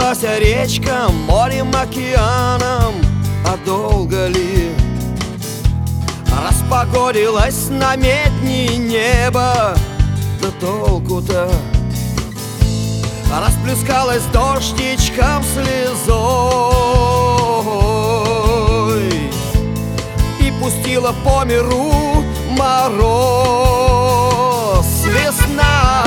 Разлилась речка морем, океаном, а долго ли? Распогодилось на медни небо, да толку-то? Расплескалась дождичком слезой и пустила по миру мороз. Весна.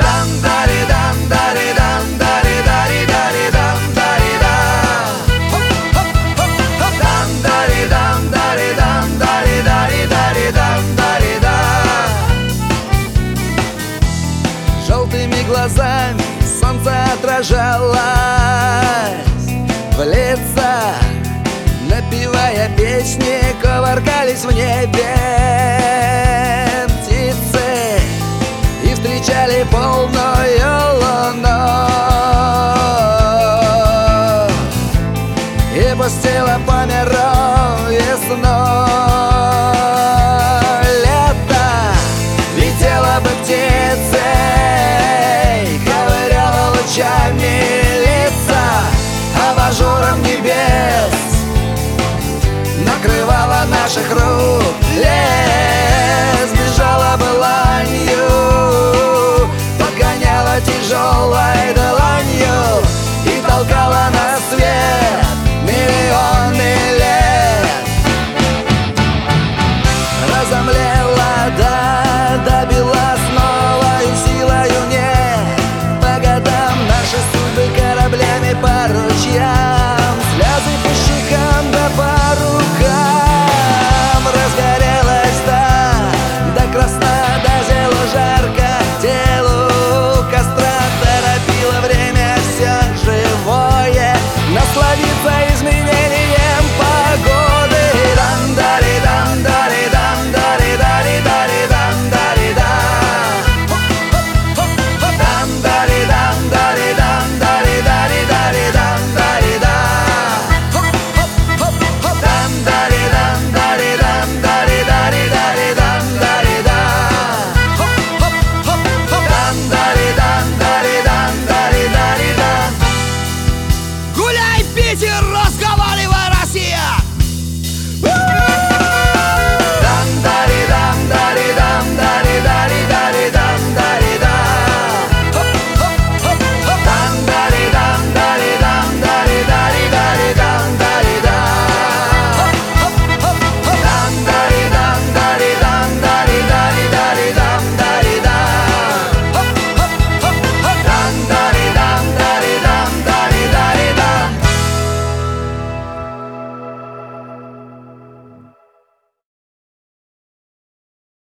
Желтыми глазами солнце отражалось в лица, напевая песни, кувыркались в небе птицы и встречали полную луну. И пустила по миру весну. Лето летело бы птицей, ковыряла лучами лица, абажуром небес накрывала наших рук.